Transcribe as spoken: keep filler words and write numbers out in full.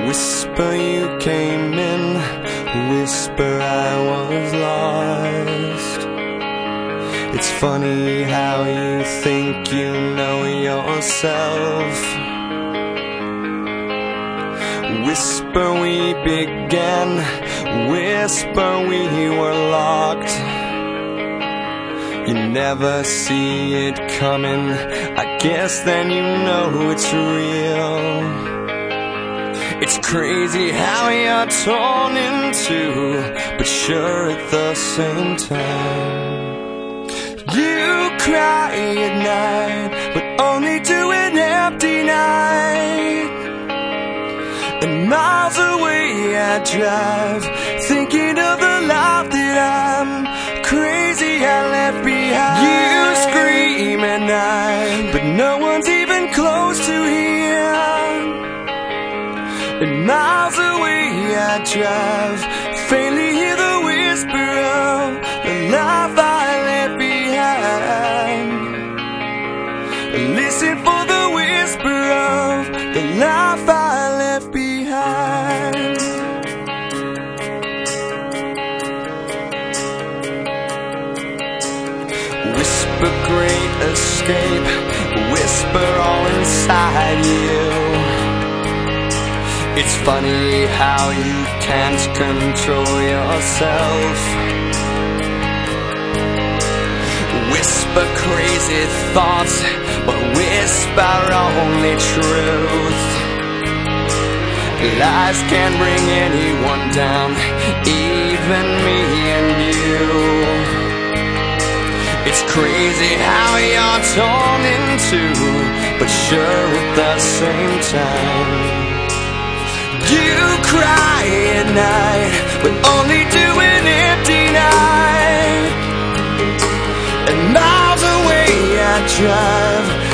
Whisper you came in, whisper I was lost. It's funny how you think you know yourself. Whisper we began, whisper we were locked. You never see it coming, I guess then you know it's real. It's crazy how you're torn in two, but sure at the same time. You cry at night, but only to an empty night. And miles away I drive, thinking of the life that I'm crazy I left behind. You scream at night, but no one's even close to here. And miles away I drive, faintly hear the whisper of the life I left behind. Listen for the whisper of the life I left behind. Whisper great escape, whisper all inside you. It's funny how you can't control yourself. Whisper crazy thoughts, but whisper only truth. Lies can bring anyone down, even me and you. It's crazy how you're torn in two, but sure at the same time. You cry at night, but only to an empty night. And miles away I drive,